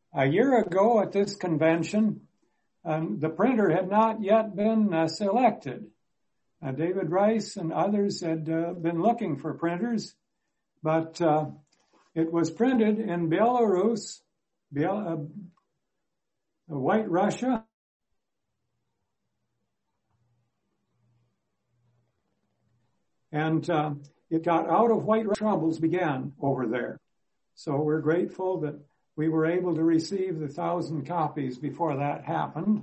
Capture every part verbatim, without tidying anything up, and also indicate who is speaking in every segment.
Speaker 1: a year ago at this convention, um, the printer had not yet been uh, selected. Uh, David Rice and others had uh, been looking for printers, but uh, it was printed in Belarus, Bel- uh, White Russia, and uh, it got out of White Russia. Troubles began over there. So we're grateful that we were able to receive the thousand copies before that happened.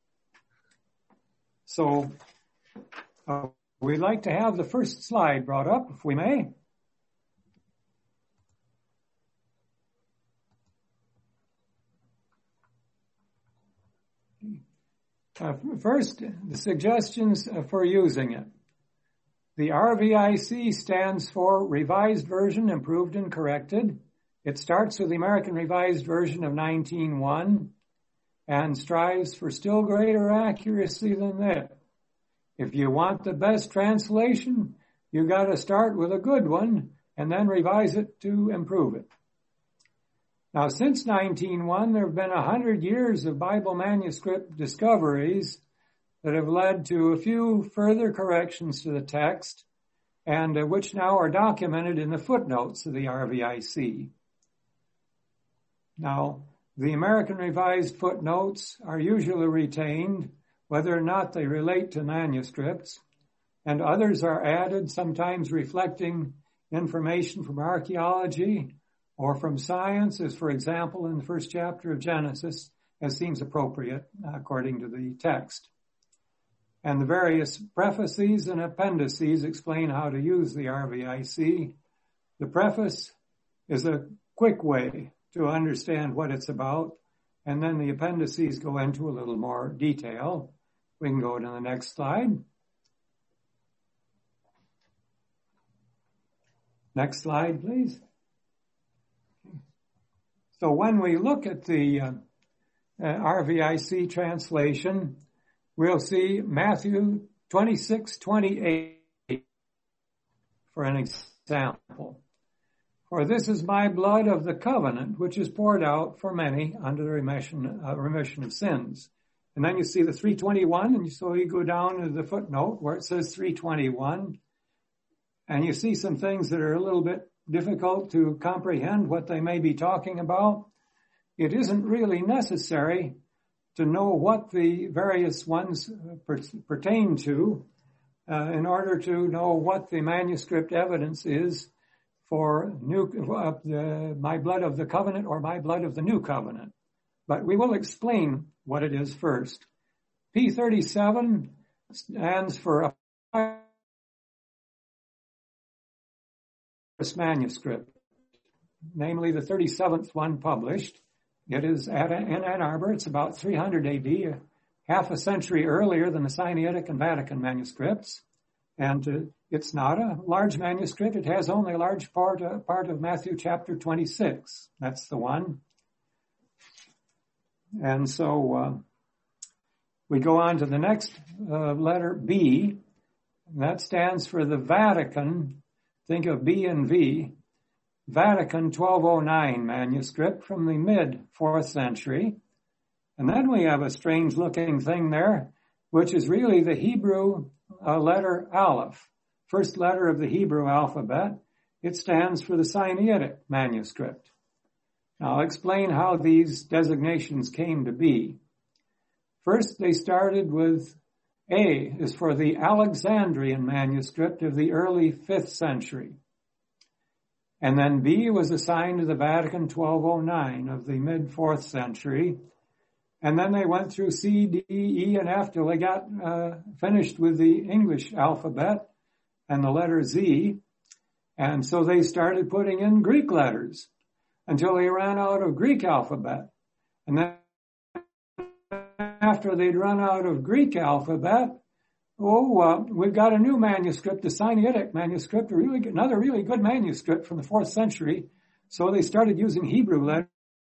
Speaker 1: So uh, we'd like to have the first slide brought up, if we may. Uh, first, the suggestions for using it. The R V I C stands for Revised Version, Improved and Corrected. It starts with the American Revised Version of nineteen one and strives for still greater accuracy than that. If you want the best translation, you got to start with a good one and then revise it to improve it. Now, since nineteen one, there have been a hundred years of Bible manuscript discoveries that have led to a few further corrections to the text, and uh, which now are documented in the footnotes of the R V I C. Now, the American Revised footnotes are usually retained, whether or not they relate to manuscripts, and others are added, sometimes reflecting information from archaeology or from science, as for example in the first chapter of Genesis, as seems appropriate according to the text. And the various prefaces and appendices explain how to use the R V I C. The preface is a quick way to understand what it's about, and then the appendices go into a little more detail. We can go to the next slide. Next slide, please. So when we look at the uh, uh, R V I C translation, we'll see Matthew twenty-six twenty-eight for an example. For this is my blood of the covenant, which is poured out for many under the remission, uh, remission of sins. And then you see the three twenty-one, and so you go down to the footnote where it says three twenty-one, and you see some things that are a little bit difficult to comprehend what they may be talking about. It isn't really necessary to know what the various ones per- pertain to uh, in order to know what the manuscript evidence is for new uh, the, my blood of the covenant or my blood of the new covenant. But we will explain what it is first. P thirty-seven stands for a manuscript, namely the thirty-seventh one published. It is at, in Ann Arbor. It's about three hundred A D, half a century earlier than the Sinaitic and Vatican manuscripts. And uh, it's not a large manuscript. It has only a large part, uh, part of Matthew chapter twenty-six. That's the one. And so uh, we go on to the next uh, letter, B. That stands for the Vatican. Think of B and V. Vatican twelve oh nine manuscript from the mid-fourth century. And then we have a strange-looking thing there, which is really the Hebrew uh, letter Aleph, first letter of the Hebrew alphabet. It stands for the Sinaitic manuscript. Now, I'll explain how these designations came to be. First, they started with A is for the Alexandrian manuscript of the early fifth century. And then B was assigned to the Vatican twelve oh nine of the mid-fourth century. And then they went through C, D, E, and F till they got uh, finished with the English alphabet and the letter Z. And so they started putting in Greek letters until they ran out of Greek alphabet. And then after they'd run out of Greek alphabet, oh, uh, we've got a new manuscript, the Sinaitic manuscript, a really good, another really good manuscript from the fourth century. So they started using Hebrew letters.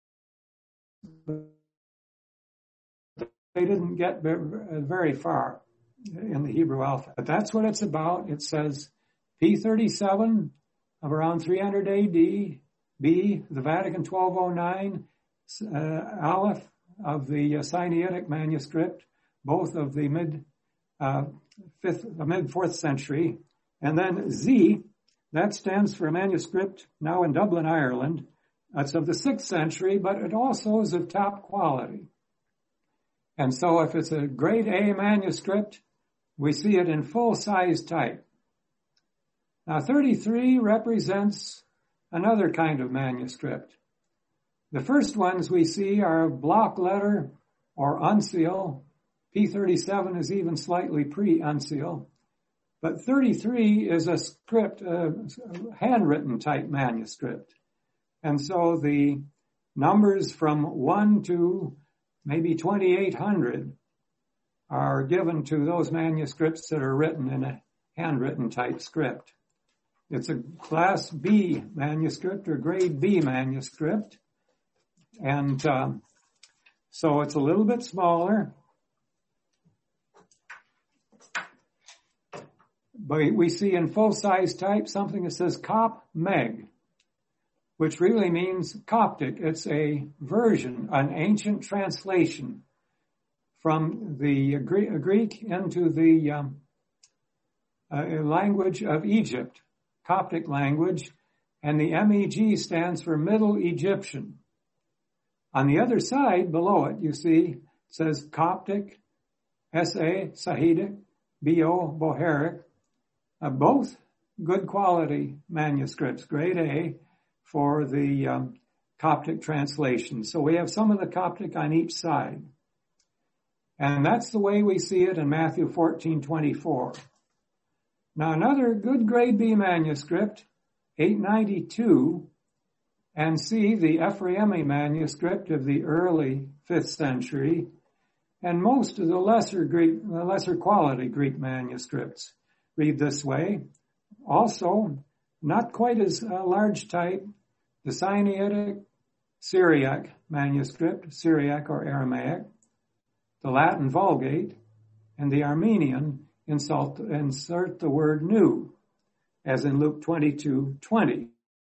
Speaker 1: They didn't get very far in the Hebrew alphabet. But that's what it's about. It says P thirty-seven of around three hundred A D, B, the Vatican twelve oh nine, uh, Aleph of the uh, Sinaitic manuscript, both of the mid uh, fifth, uh, mid fourth century, and then Z, that stands for a manuscript now in Dublin, Ireland. That's of the sixth century, but it also is of top quality. And so if it's a grade A manuscript, we see it in full-size type. Now thirty-three represents another kind of manuscript. The first ones we see are block letter or uncial. P thirty-seven is even slightly pre-uncial. But thirty-three is a script, a handwritten type manuscript. And so the numbers from one to maybe twenty-eight hundred are given to those manuscripts that are written in a handwritten type script. It's a class B manuscript or grade B manuscript. And um, so it's a little bit smaller. But we see in full-size type something that says Cop Meg, which really means Coptic. It's a version, an ancient translation from the Greek into the um, uh, language of Egypt, Coptic language, and the M E G stands for Middle Egyptian. On the other side, below it, you see, it says Coptic, S A, Sahidic, B O, Bohairic, uh, both good quality manuscripts, grade A, for the um, Coptic translation. So we have some of the Coptic on each side. And that's the way we see it in Matthew fourteen twenty-four. Now another good grade B manuscript, eight ninety-two, and see the Ephraimi manuscript of the early fifth century, and most of the lesser Greek, the lesser quality Greek manuscripts read this way. Also, not quite as uh, large type, the Sinaitic Syriac manuscript, Syriac or Aramaic, the Latin Vulgate, and the Armenian insult, insert the word new, as in Luke twenty-two twenty.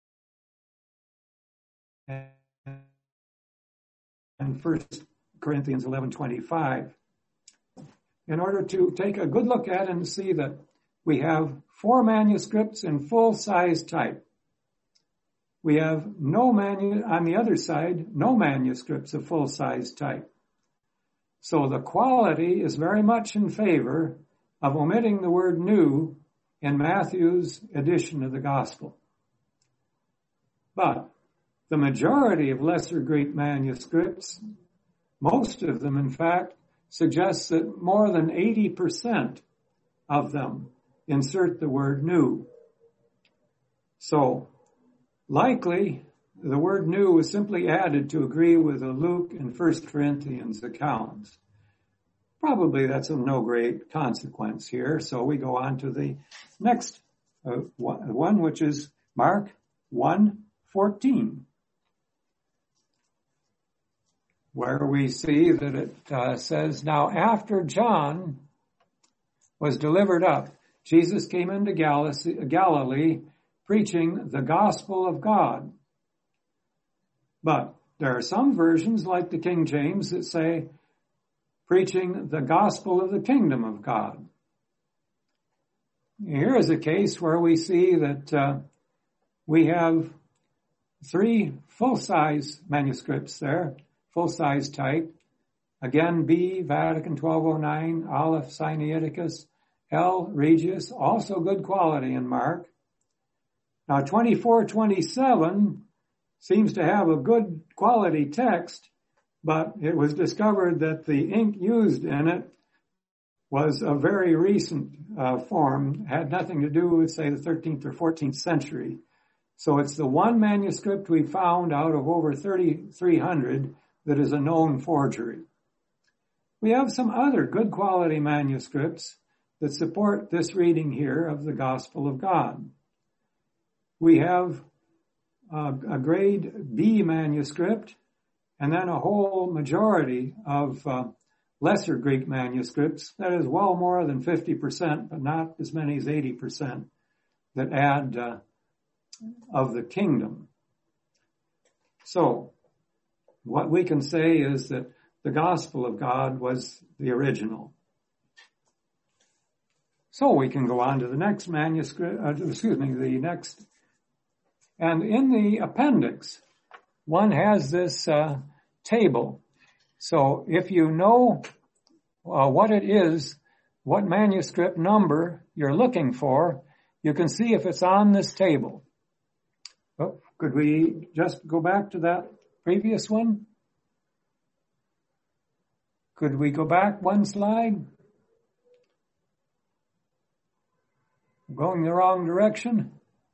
Speaker 1: And First Corinthians eleven twenty-five. In order to take a good look at it and see that we have four manuscripts in full-size type. We have no manu, on the other side, no manuscripts of full-size type. So the quality is very much in favor of omitting the word new in Matthew's edition of the Gospel. But the majority of lesser Greek manuscripts, most of them in fact, suggest that more than eighty percent of them insert the word new. So likely the word new was simply added to agree with the Luke and First Corinthians accounts. Probably that's of no great consequence here. So we go on to the next uh, one, which is Mark one fourteen, where we see that it uh, says, now after John was delivered up, Jesus came into Galilee preaching the gospel of God. But there are some versions, like the King James, that say preaching the gospel of the kingdom of God. Here is a case where we see that uh, we have three full-size manuscripts there, full-size type. Again, B, Vatican twelve oh nine, Aleph Sinaiticus, L, Regius, also good quality in Mark. Now, twenty-four twenty-seven seems to have a good quality text, but it was discovered that the ink used in it was a very recent uh, form, had nothing to do with, say, the thirteenth or fourteenth century. So it's the one manuscript we found out of over thirty-three hundred that is a known forgery. We have some other good quality manuscripts that support this reading here of the Gospel of God. We have uh, a grade B manuscript, and then a whole majority of uh, lesser Greek manuscripts, that is well more than fifty percent, but not as many as eighty percent, that add uh, of the kingdom. So, What we can say is that the Gospel of God was the original. So we can go on to the next manuscript, uh, excuse me, the next. And in the appendix, one has this uh, table. So if you know uh, what it is, what manuscript number you're looking for, you can see if it's on this table. Oh, could we just go back to that previous one? Could we go back one slide? Going the wrong direction?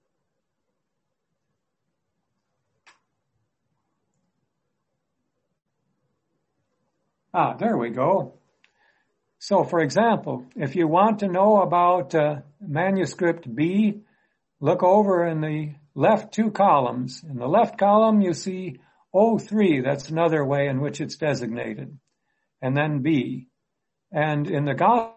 Speaker 1: Ah, there we go. So, for example, if you want to know about uh, manuscript B, look over in the left two columns. In the left column, you see oh three. That's another way in which it's designated. And then B. And in the Gospel,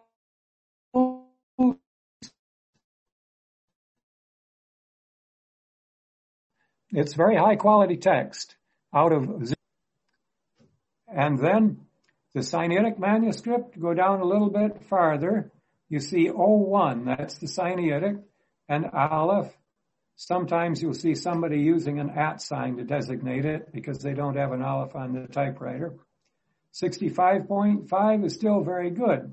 Speaker 1: it's very high quality text out of. And then the Sinaitic manuscript, go down a little bit farther, you see oh one, that's the Sinaitic, and Aleph. Sometimes you'll see somebody using an at sign to designate it because they don't have an Aleph on the typewriter. sixty-five point five is still very good.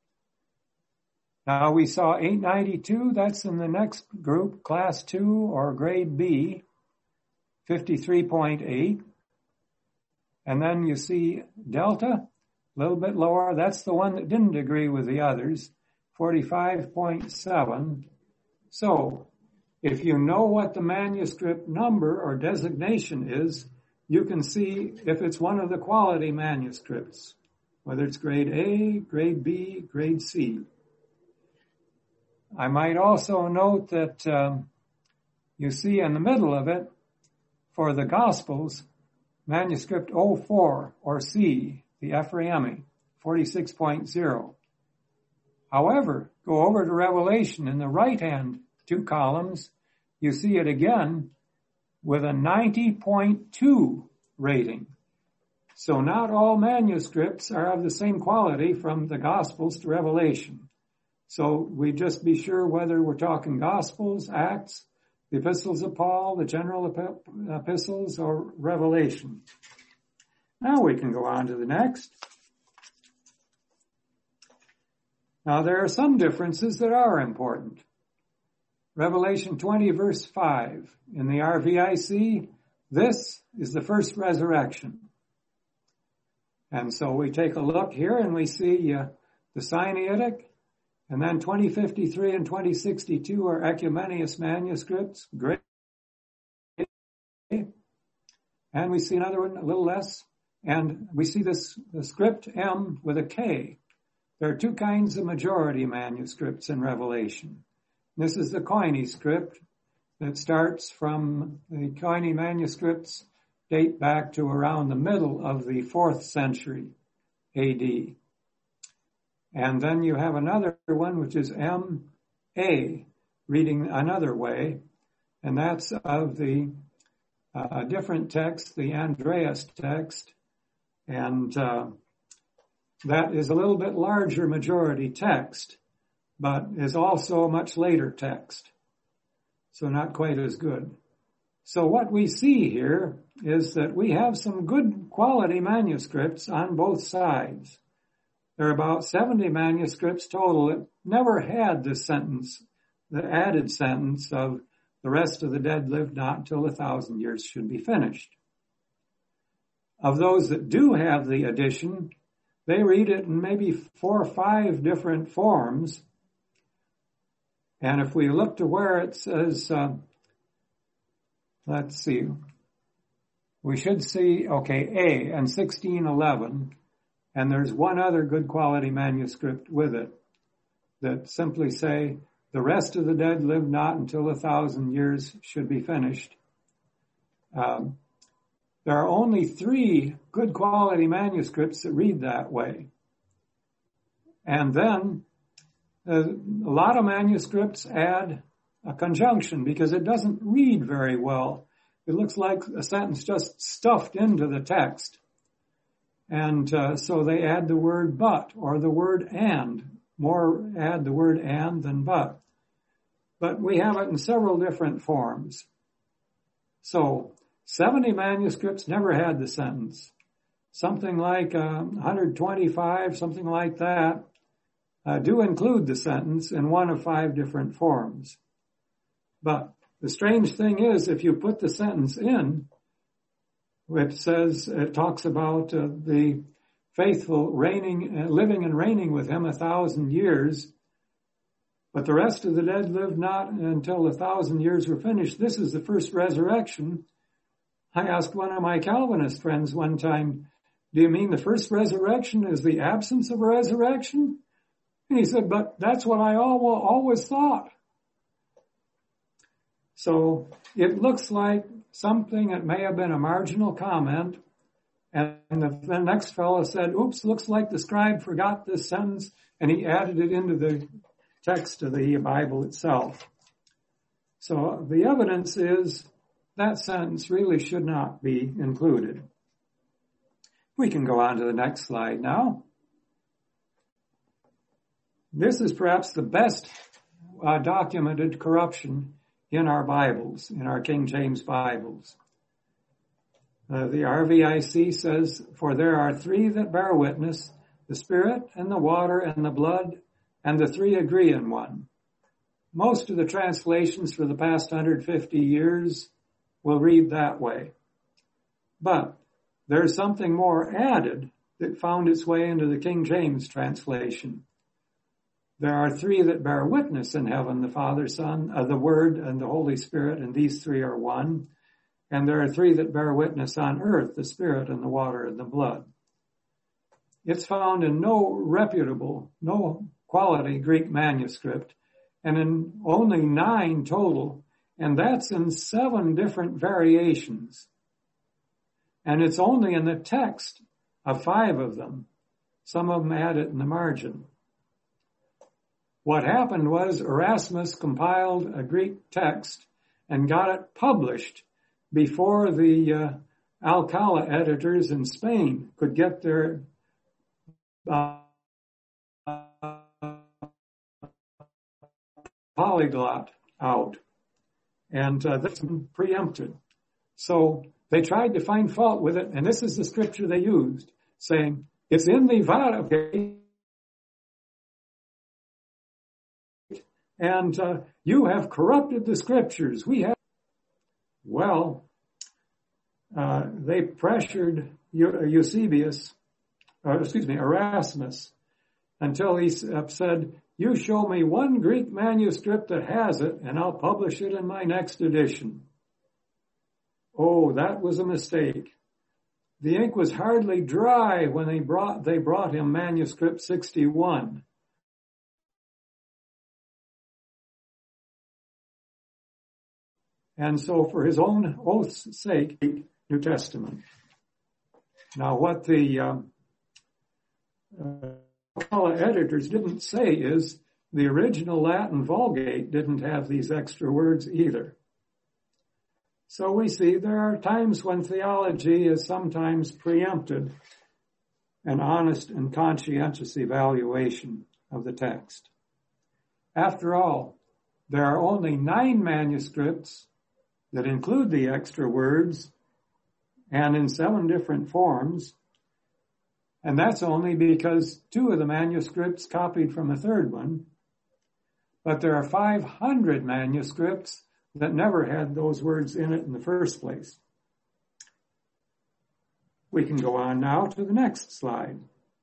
Speaker 1: Now we saw eight ninety-two, that's in the next group, class two or grade B, fifty-three point eight. And then you see Delta, a little bit lower. That's the one that didn't agree with the others, forty-five point seven. So if you know what the manuscript number or designation is, you can see if it's one of the quality manuscripts, whether it's grade A, grade B, grade C. I might also note that um, you see in the middle of it, for the Gospels, manuscript oh four or C, the Ephraimi, forty-six point zero. However, go over to Revelation in the right-hand two columns, you see it again with a ninety point two rating. So not all manuscripts are of the same quality from the Gospels to Revelation. So we just be sure whether we're talking Gospels, Acts, the epistles of Paul, the general epistles, or Revelation. Now we can go on to the next. Now there are some differences that are important. Revelation twenty verse five. In the R V I C, this is the first resurrection. And so we take a look here and we see uh, the Sinaitic, and then twenty fifty-three and twenty sixty-two are Ecumenius manuscripts. Great. And we see another one, a little less. And we see this, the script M with a K. There are two kinds of majority manuscripts in Revelation. This is the Koine script that starts from the Koine manuscripts date back to around the middle of the fourth century A D. And then you have another one, which is M A, reading another way, and that's of the uh, different text, the Andreas text, and uh, that is a little bit larger majority text, but is also a much later text, so not quite as good. So what we see here is that we have some good quality manuscripts on both sides. There are about seventy manuscripts total that never had this sentence, the added sentence of the rest of the dead live not until a thousand years should be finished. Of those that do have the addition, they read it in maybe four or five different forms. And if we look to where it says, uh, let's see, we should see, okay, A and sixteen eleven. And there's one other good quality manuscript with it that simply say, the rest of the dead live not until a thousand years should be finished. Um, there are only three good quality manuscripts that read that way. And then uh, a lot of manuscripts add a conjunction because it doesn't read very well it looks like a sentence just stuffed into the text. And uh, so they add the word but or the word and. More add the word and than but. But we have it in several different forms. So seventy manuscripts never had the sentence. Something like uh, one hundred twenty-five, something like that, uh, do include the sentence in one of five different forms. But the strange thing is, if you put the sentence in, it says, it talks about uh, the faithful reigning, uh, living and reigning with him a thousand years, but the rest of the dead lived not until the thousand years were finished. This is the first resurrection. I asked one of my Calvinist friends one time, do you mean the first resurrection is the absence of a resurrection? And he said, but that's what I always thought. So it looks like something that may have been a marginal comment. And the, the next fellow said, oops, looks like the scribe forgot this sentence, and he added it into the text of the Bible itself. So the evidence is that sentence really should not be included. We can go on to the next slide now. This is perhaps the best uh, documented corruption in our Bibles, in our King James Bibles. Uh, the R V I C says, for there are three that bear witness, the Spirit and the water and the blood, and the three agree in one. Most of the translations for the past one hundred fifty years will read that way. But there's something more added that found its way into the King James translation. There are three that bear witness in heaven, the Father, Son, uh, the Word, and the Holy Spirit, and these three are one. And there are three that bear witness on earth, the Spirit and the water and the blood. It's found in no reputable, no quality Greek manuscript, and in only nine total, and that's in seven different variations. And it's only in the text of five of them. Some of them add it in the margin. What happened was Erasmus compiled a Greek text and got it published before the uh, Alcala editors in Spain could get their uh, polyglot out. And uh, that's been preempted. So they tried to find fault with it, and this is the scripture they used, saying, it's in the Vatican, and uh, you have corrupted the scriptures. We have. Well, uh, they pressured Eusebius, or excuse me, Erasmus, until he said, you show me one Greek manuscript that has it, and I'll publish it in my next edition. Oh, that was a mistake. The ink was hardly dry when they brought, they brought him manuscript sixty-one. And so for his own oath's sake, New Testament. Now what the um, uh, editors didn't say is the original Latin Vulgate didn't have these extra words either. So we see there are times when theology is sometimes preempted an honest and conscientious evaluation of the text. After all, there are only nine manuscripts that include the extra words and in seven different forms. And that's only because two of the manuscripts copied from a third one. But there are five hundred manuscripts that never had those words in it in the first place. We can go on now to the next slide.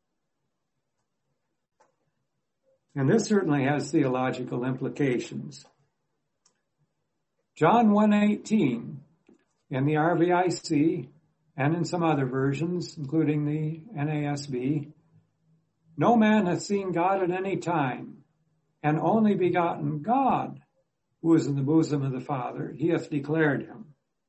Speaker 1: And this certainly has theological implications. John one eighteen in the R V I C and in some other versions, including the N A S B, no man hath seen God at any time, and only begotten God, who is in the bosom of the Father, he hath declared him.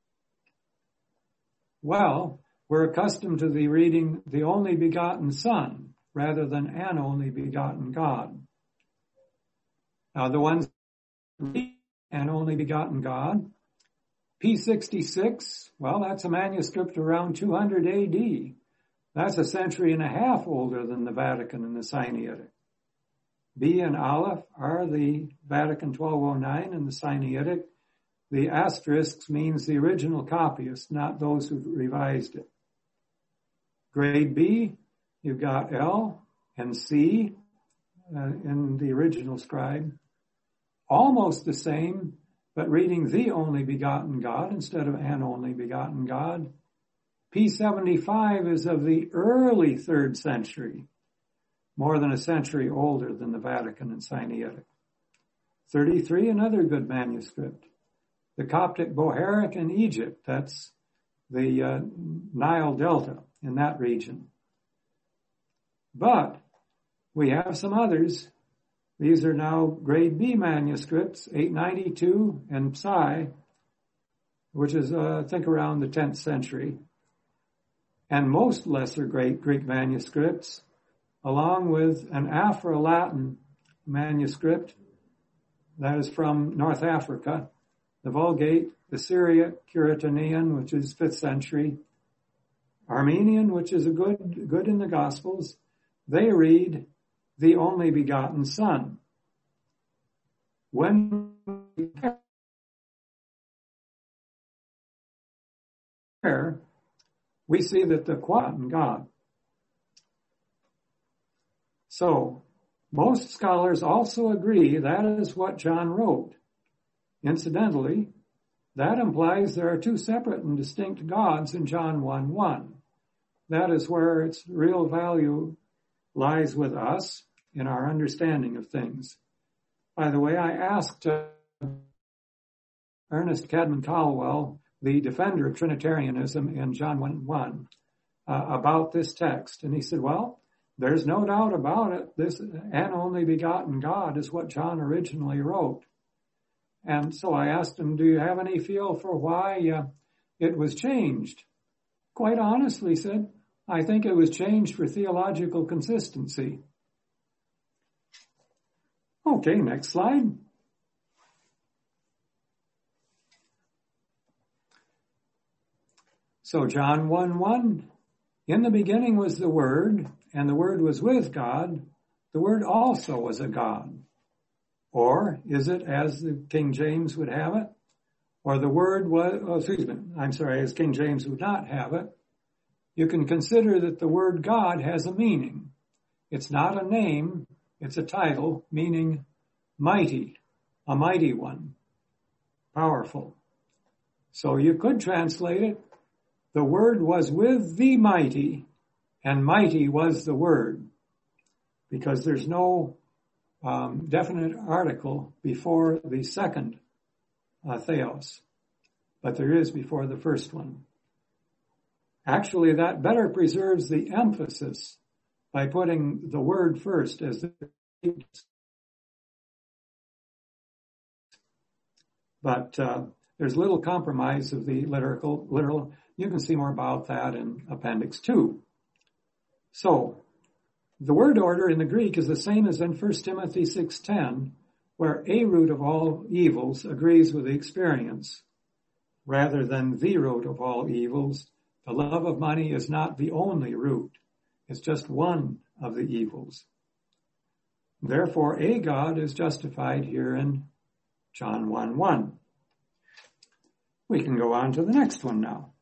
Speaker 1: Well, we're accustomed to the reading the only begotten Son rather than an only begotten God. Now the ones and only begotten God, P sixty-six, well, that's a manuscript around two hundred A D. That's a century and a half older than the Vatican and the Sinaitic. B and Aleph are the Vatican twelve oh nine and the Sinaitic. The asterisk means the original copyists, not those who revised it. Grade B, you've got L and C uh, in the original scribe. Almost the same, but reading the only begotten God instead of an only begotten God. P seventy-five is of the early third century, more than a century older than the Vatican and Sinaitic. thirty-three, another good manuscript. The Coptic Bohairic in Egypt, that's the uh, Nile Delta in that region. But we have some others. These are now grade B manuscripts, eight ninety-two and Psi, which is, uh, I think, around the tenth century. And most lesser great Greek manuscripts, along with an Afro-Latin manuscript that is from North Africa, the Vulgate, the Syriac Curetanian, which is fifth century, Armenian, which is a good, good in the Gospels. They read the only begotten Son. When we compare, we see that the Quadrant God. So, most scholars also agree that is what John wrote. Incidentally, that implies there are two separate and distinct gods in John one one. That is where its real value lies with us in our understanding of things. By the way, I asked uh, Ernest Cadman Caldwell, the defender of Trinitarianism in John one one, uh, about this text. And he said, well, there's no doubt about it. This and only begotten God is what John originally wrote. And so I asked him, do you have any feel for why uh, it was changed? Quite honestly, he said, I think it was changed for theological consistency. Okay, next slide. So John one one, in the beginning was the Word, and the Word was with God. The Word also was a God. Or is it, as the King James would have it, or the Word was, oh, excuse me, I'm sorry, as King James would not have it, you can consider that the word God has a meaning. It's not a name, it's a title, meaning mighty, a mighty one, powerful. So you could translate it, the Word was with the mighty, and mighty was the Word, because there's no um, definite article before the second uh, theos, but there is before the first one. Actually, that better preserves the emphasis by putting the Word first as the but uh, there's little compromise of the literal, literal. You can see more about that in Appendix two. So, the word order in the Greek is the same as in First Timothy six ten, where a root of all evils agrees with the experience, rather than the root of all evils. The love of money is not the only root. It's just one of the evils. Therefore, a God is justified here in John one one. We can go on to the next one now.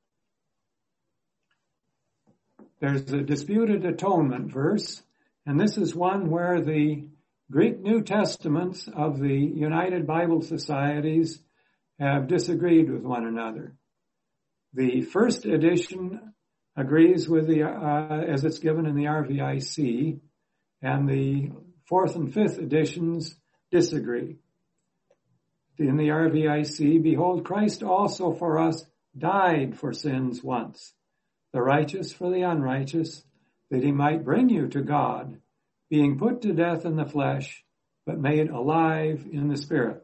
Speaker 1: There's a disputed atonement verse, and this is one where the Greek New Testaments of the United Bible Societies have disagreed with one another. The first edition agrees with the, uh, as it's given in the R V I C, and the fourth and fifth editions disagree. In the R V I C, behold, Christ also for us died for sins once, the righteous for the unrighteous, that he might bring you to God, being put to death in the flesh, but made alive in the Spirit.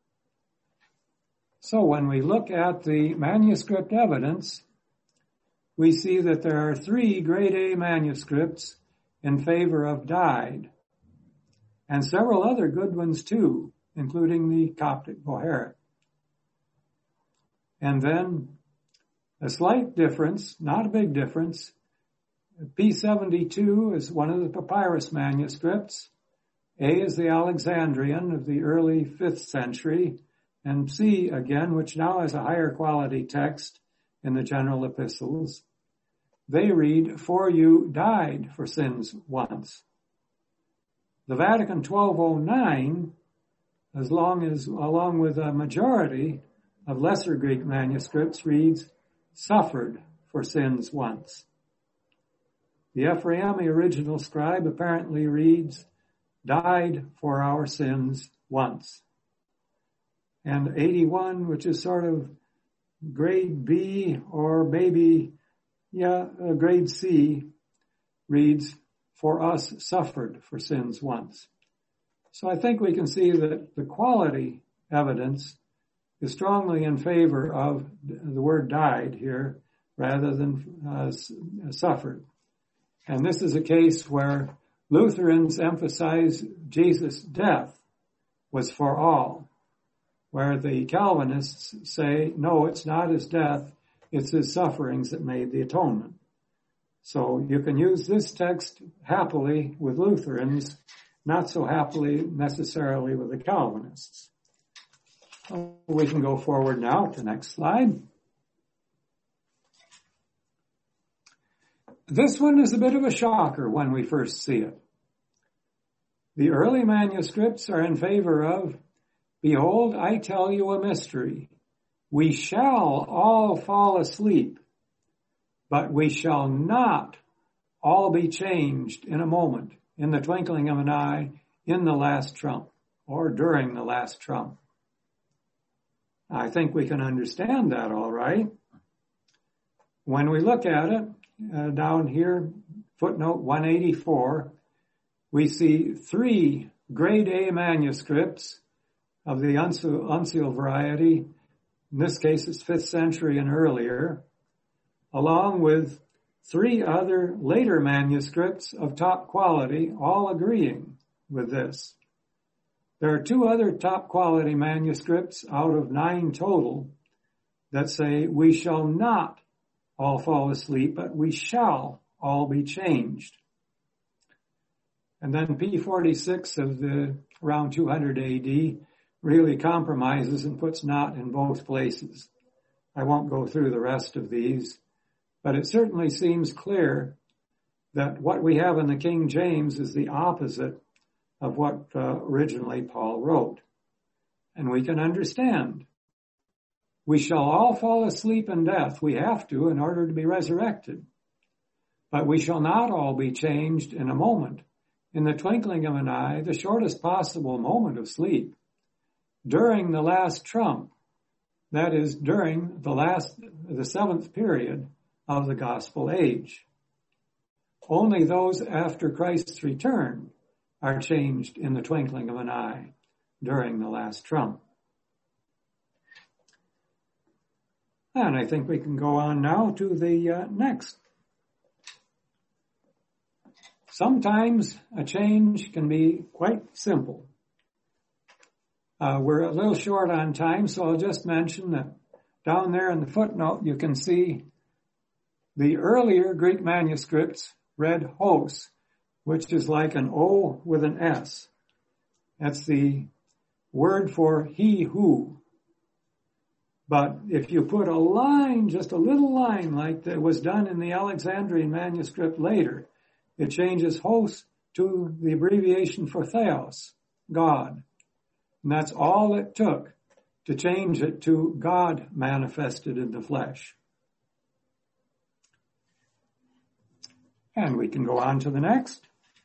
Speaker 1: So when we look at the manuscript evidence, we see that there are three grade A manuscripts in favor of died, and several other good ones too, including the Coptic Bohairic. And then a slight difference, not a big difference. P seventy-two is one of the papyrus manuscripts. A is the Alexandrian of the early fifth century. And C, again, which now has a higher quality text in the general epistles. They read, "For you died for sins once." The Vatican twelve oh nine, as long as, along with a majority of lesser Greek manuscripts, reads, "Suffered for sins once." The Ephraimi original scribe apparently reads, "Died for our sins once." And eighty-one, which is sort of grade B or maybe, yeah, uh, grade C, reads, "For us suffered for sins once." So I think we can see that the quality evidence is strongly in favor of the word died here rather than uh, suffered. And this is a case where Lutherans emphasize Jesus' death was for all, where the Calvinists say, no, it's not his death, it's his sufferings that made the atonement. So you can use this text happily with Lutherans, not so happily necessarily with the Calvinists. We can go forward now to the next slide. This one is a bit of a shocker when we first see it. The early manuscripts are in favor of, "Behold, I tell you a mystery. We shall all fall asleep, but we shall not all be changed in a moment, in the twinkling of an eye, in the last trump," or during the last trump. I think we can understand that all right. When we look at it, uh, down here, footnote one eighty-four, we see three grade A manuscripts of the uncial variety. In this case, it's fifth century and earlier, along with three other later manuscripts of top quality, all agreeing with this. There are two other top quality manuscripts out of nine total that say, "We shall not all fall asleep, but we shall all be changed." And then P forty-six of the around two hundred A D really compromises and puts "not" in both places. I won't go through the rest of these, but it certainly seems clear that what we have in the King James is the opposite of what uh, originally Paul wrote. And we can understand. We shall all fall asleep in death. We have to in order to be resurrected. But we shall not all be changed in a moment, in the twinkling of an eye, the shortest possible moment of sleep, during the last trump, that is, during the last, the seventh period of the gospel age. Only those after Christ's return are changed in the twinkling of an eye during the last trump. And I think we can go on now to the uh, next. Sometimes a change can be quite simple. Uh, we're a little short on time, so I'll just mention that down there in the footnote you can see the earlier Greek manuscripts read hos, which is like an O with an S. That's the word for he who. But if you put a line, just a little line like that was done in the Alexandrian manuscript later, it changes hos to the abbreviation for theos, God. And that's all it took to change it to God manifested in the flesh. And we can go on to the next.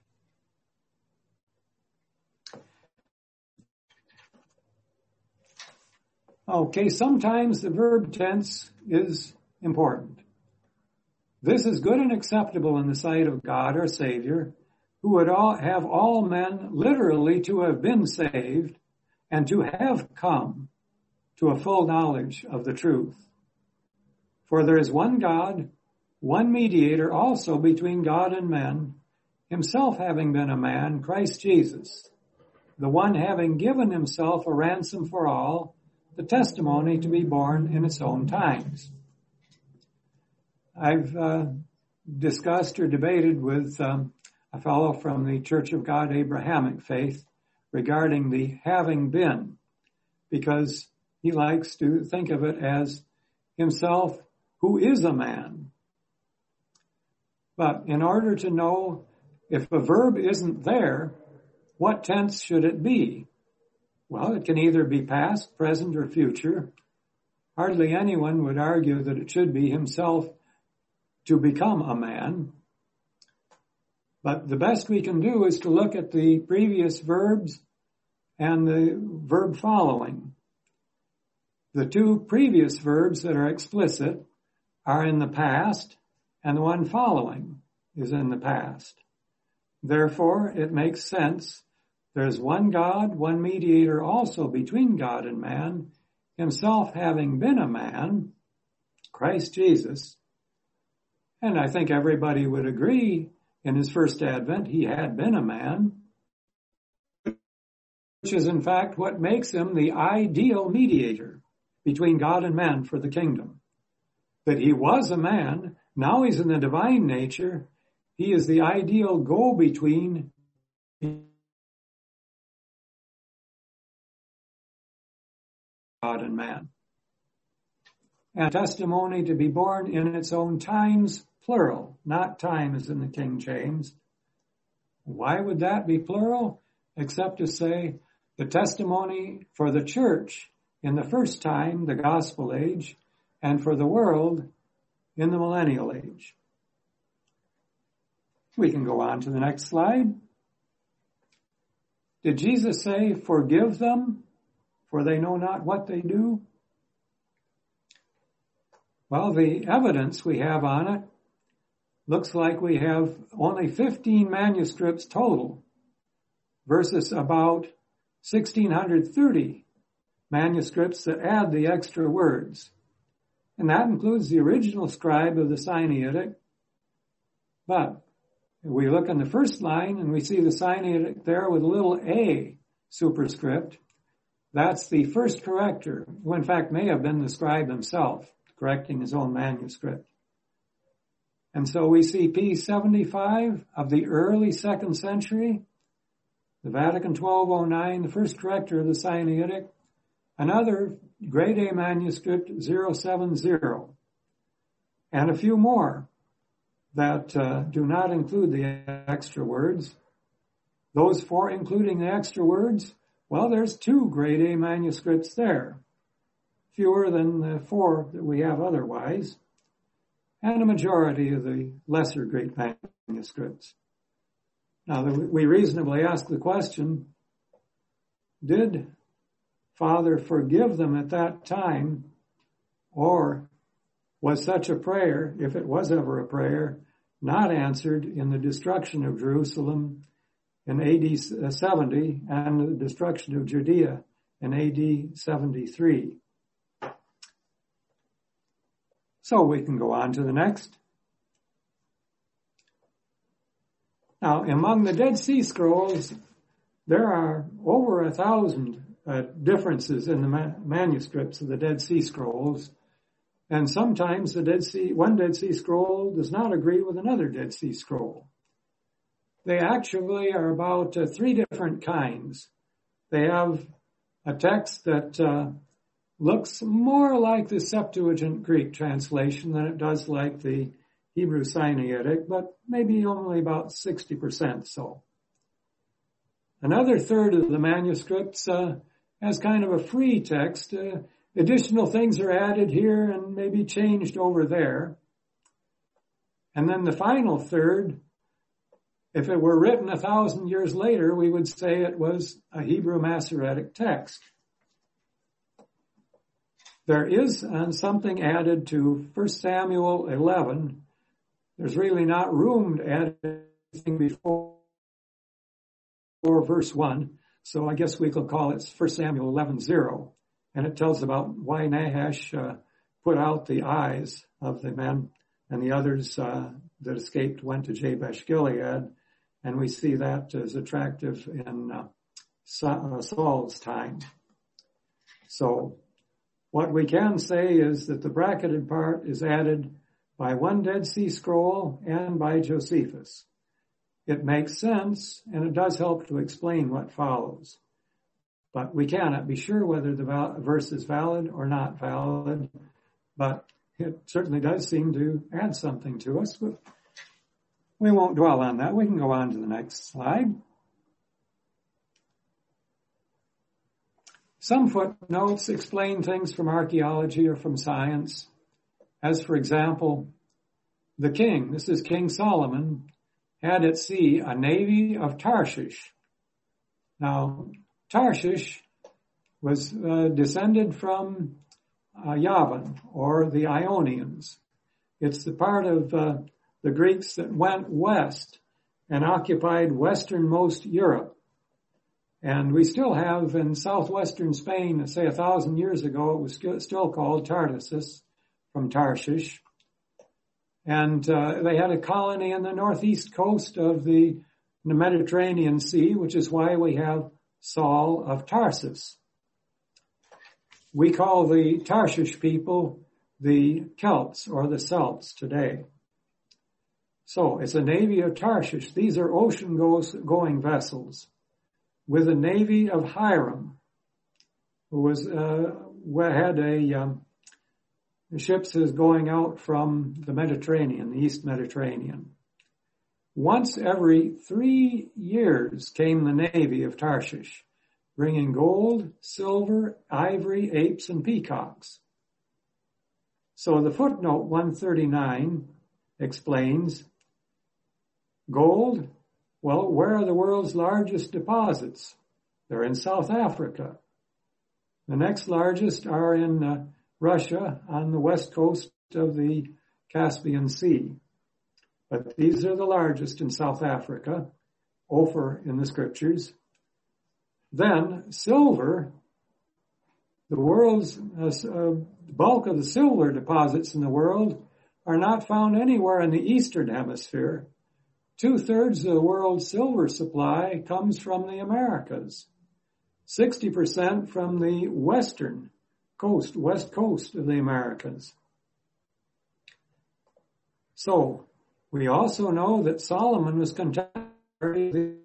Speaker 1: Okay, sometimes the verb tense is important. This is good and acceptable in the sight of God our Savior, who would all have all men literally to have been saved and to have come to a full knowledge of the truth. For there is one God, one mediator also between God and men, himself having been a man, Christ Jesus, the one having given himself a ransom for all, the testimony to be born in its own times. I've uh, discussed or debated with um, a fellow from the Church of God Abrahamic faith regarding the having been, because he likes to think of it as himself who is a man. But in order to know if a verb isn't there, what tense should it be? Well, it can either be past, present, or future. Hardly anyone would argue that it should be himself to become a man. But the best we can do is to look at the previous verbs and the verb following. The two previous verbs that are explicit are in the past, and the one following is in the past. Therefore, it makes sense. There's one God, one mediator also between God and man, himself having been a man, Christ Jesus. And I think everybody would agree in his first advent he had been a man, which is in fact what makes him the ideal mediator between God and man for the kingdom. That he was a man, now he's in the divine nature, he is the ideal go-between God and man. And testimony to be born in its own times, plural, not time as in the King James. Why would that be plural? Except to say the testimony for the church in the first time, the gospel age, and for the world in the millennial age. We can go on to the next slide. Did Jesus say, "Forgive them, for they know not what they do"? Well, the evidence we have on it looks like we have only fifteen manuscripts total versus about one thousand six hundred thirty manuscripts that add the extra words. And that includes the original scribe of the Sinaitic. But we look in the first line and we see the Sinaitic there with a little a superscript. That's the first corrector, who in fact may have been the scribe himself, correcting his own manuscript. And so we see P seventy-five of the early second century, the Vatican twelve oh nine, the first corrector of the Sinaitic, another grade A manuscript zero seven zero, and a few more that uh, do not include the extra words. Those four including the extra words, well, there's two grade A manuscripts there, fewer than the four that we have otherwise, and a majority of the lesser great manuscripts. Now, we reasonably ask the question, did Father forgive them at that time, or was such a prayer, if it was ever a prayer, not answered in the destruction of Jerusalem in A D seventy and the destruction of Judea in A D seventy-three? So we can go on to the next. Now, among the Dead Sea Scrolls, there are over a thousand uh, differences in the ma- manuscripts of the Dead Sea Scrolls. And sometimes the Dead Sea, one Dead Sea Scroll does not agree with another Dead Sea Scroll. They actually are about uh, three different kinds. They have a text that uh, looks more like the Septuagint Greek translation than it does like the Hebrew Sinaitic, but maybe only about sixty percent so. Another third of the manuscripts uh, has kind of a free text. Uh, additional things are added here and maybe changed over there. And then the final third, if it were written a thousand years later, we would say it was a Hebrew Masoretic text. There is uh, something added to First Samuel eleven. There's really not room to add anything before verse one, so I guess we could call it First Samuel eleven zero. And it tells about why Nahash uh, put out the eyes of the men, and the others uh, that escaped went to Jabesh Gilead. And we see that as attractive in uh, Saul's time. So What we can say is that the bracketed part is added by one Dead Sea Scroll and by Josephus. It makes sense, and it does help to explain what follows. But we cannot be sure whether the verse is valid or not valid, but it certainly does seem to add something to us. But we won't dwell on that. We can go on to the next slide. Some footnotes explain things from archaeology or from science, as for example, the king, this is King Solomon, had at sea a navy of Tarshish. Now, Tarshish was uh, descended from uh, Yavin, or the Ionians. It's the part of uh, the Greeks that went west and occupied westernmost Europe. And we still have in southwestern Spain, say a thousand years ago, it was still called Tartessus, from Tarshish. And uh, they had a colony on the northeast coast of the, the Mediterranean Sea, which is why we have Saul of Tarsus. We call the Tarshish people the Celts or the Celts today. So it's a navy of Tarshish. These are ocean-going vessels with a navy of Hiram, who was uh, had a um, ships is going out from the Mediterranean, the East Mediterranean. Once every three years came the navy of Tarshish, bringing gold, silver, ivory, apes, and peacocks. So the footnote one thirty-nine explains, gold, well, where are the world's largest deposits? They're in South Africa. The next largest are in uh, Russia on the west coast of the Caspian Sea. But these are the largest in South Africa, Ophir in the scriptures. Then silver, the world's uh, uh, bulk of the silver deposits in the world are not found anywhere in the eastern hemisphere. Two-thirds of the world's silver supply comes from the Americas. sixty percent from the western coast, west coast of the Americas. So, we also know that Solomon was contemporary to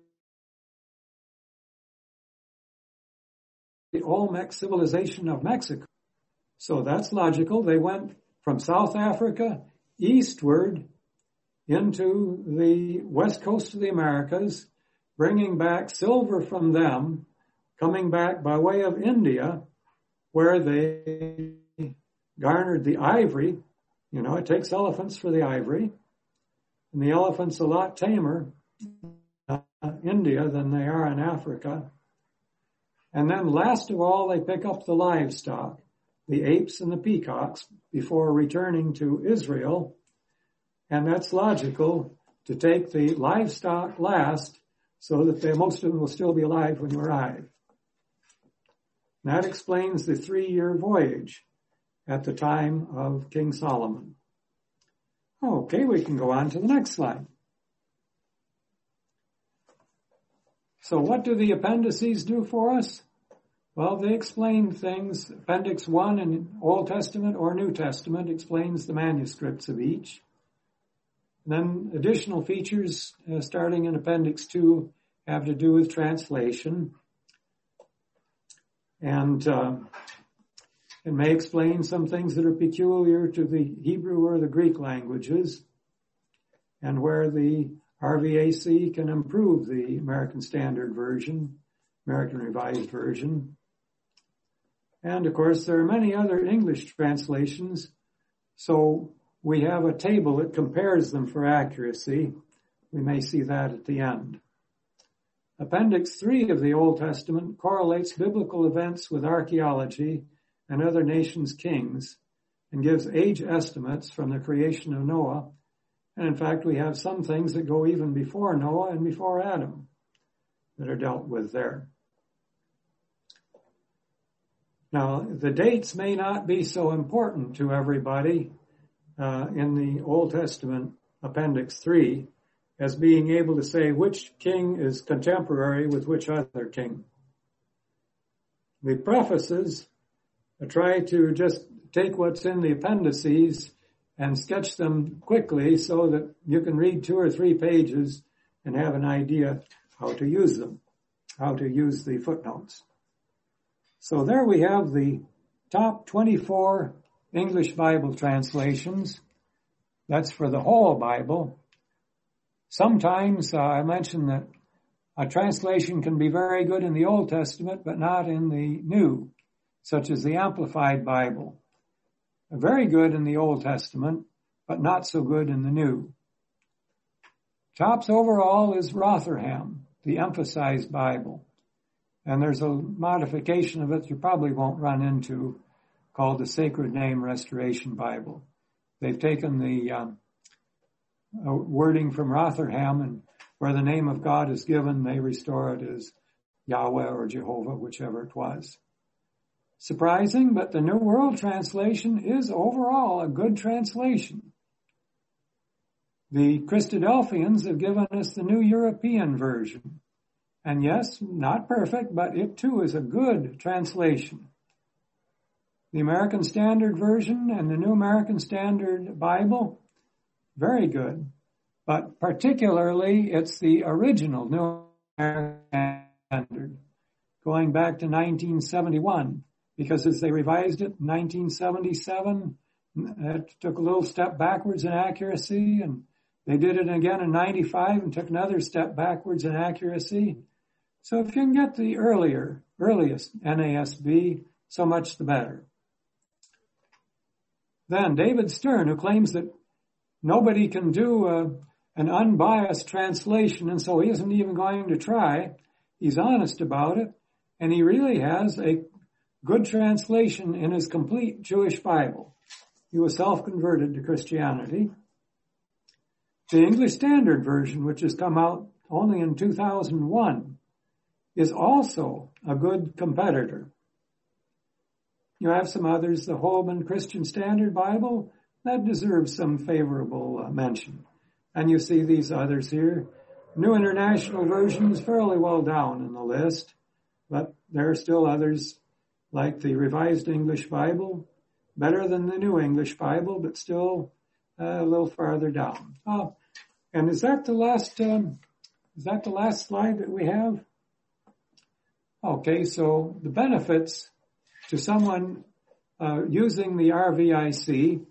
Speaker 1: the Olmec civilization of Mexico. So that's logical. They went from South Africa eastward into the west coast of the Americas, bringing back silver from them, coming back by way of India, where they garnered the ivory. You know, it takes elephants for the ivory, and the elephant's a lot tamer in India than they are in Africa. And then last of all, they pick up the livestock, the apes and the peacocks, before returning to Israel. And that's logical to take the livestock last so that they, most of them will still be alive when you arrive. That explains the three-year voyage at the time of King Solomon. Okay, we can go on to the next slide. So what do the appendices do for us? Well, they explain things. Appendix one in Old Testament or New Testament explains the manuscripts of each. Then additional features uh, starting in Appendix two have to do with translation. And uh, it may explain some things that are peculiar to the Hebrew or the Greek languages, and where the R V A C can improve the American Standard Version, American Revised Version. And of course, there are many other English translations, so we have a table that compares them for accuracy. We may see that at the end. Appendix three of the Old Testament correlates biblical events with archaeology and other nations' kings and gives age estimates from the creation of Noah. And in fact, we have some things that go even before Noah and before Adam that are dealt with there. Now, the dates may not be so important to everybody uh, in the Old Testament Appendix three as being able to say which king is contemporary with which other king. The prefaces I try to just take what's in the appendices and sketch them quickly so that you can read two or three pages and have an idea how to use them, how to use the footnotes. So there we have the top twenty-four English Bible translations. That's for the whole Bible. Sometimes uh, I mentioned that a translation can be very good in the Old Testament, but not in the New, such as the Amplified Bible. Very good in the Old Testament, but not so good in the New. Tops overall is Rotherham, the Emphasized Bible. And there's a modification of it you probably won't run into called the Sacred Name Restoration Bible. They've taken the um, uh, wording from Rotherham, and where the name of God is given, they restore it as Yahweh or Jehovah, whichever it was. Surprising, but the New World Translation is overall a good translation. The Christadelphians have given us the New European Version. And yes, not perfect, but it too is a good translation. The American Standard Version and the New American Standard Bible, very good. But particularly, it's the original New American Standard, going back to nineteen seventy-one. Because as they revised it in nineteen seventy-seven, it took a little step backwards in accuracy, and they did it again in ninety-five and took another step backwards in accuracy. So if you can get the earlier, earliest N A S B, so much the better. Then David Stern, who claims that nobody can do a, an unbiased translation, and so he isn't even going to try. He's honest about it, and he really has a good translation in his complete Jewish Bible. He was self-converted to Christianity. The English Standard Version, which has come out only in two thousand one, is also a good competitor. You have some others, the Holman Christian Standard Bible, that deserves some favorable uh, mention. And you see these others here. New International Version is fairly well down in the list, but there are still others like the Revised English Bible, better than the New English Bible, but still uh, a little farther down. Oh, and is that the last, um, is that the last slide that we have? Okay, so the benefits to someone uh, using the R V I C,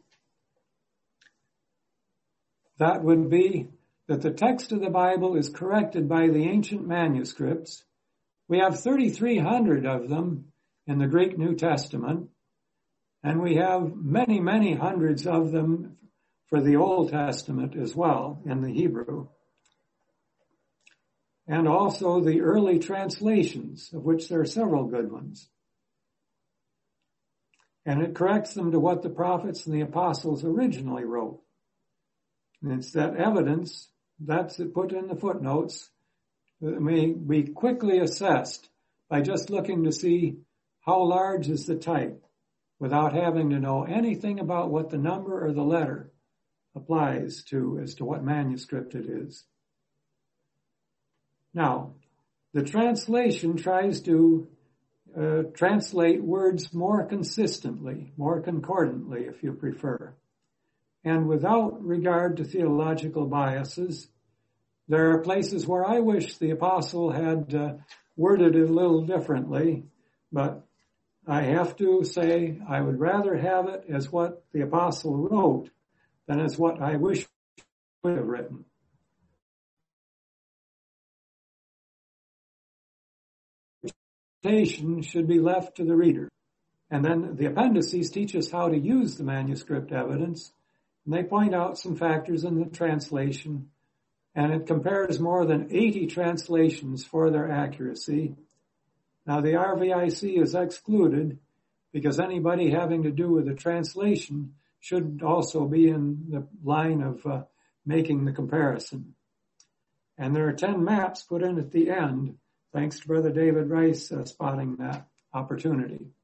Speaker 1: that would be that the text of the Bible is corrected by the ancient manuscripts. We have thirty-three hundred of them in the Greek New Testament, and we have many, many hundreds of them for the Old Testament as well in the Hebrew. And also the early translations, of which there are several good ones. And it corrects them to what the prophets and the apostles originally wrote. And it's that evidence that's put in the footnotes that may be quickly assessed by just looking to see how large is the type without having to know anything about what the number or the letter applies to as to what manuscript it is. Now, the translation tries to uh, translate words more consistently, more concordantly, if you prefer. And without regard to theological biases, there are places where I wish the apostle had uh, worded it a little differently, but I have to say I would rather have it as what the apostle wrote than as what I wish he would have written. Interpretation should be left to the reader. And then the appendices teach us how to use the manuscript evidence. And they point out some factors in the translation. And it compares more than eighty translations for their accuracy. Now the R V I C is excluded because anybody having to do with the translation should also be in the line of uh, making the comparison. And there are ten maps put in at the end, thanks to Brother David Rice uh, spotting that opportunity.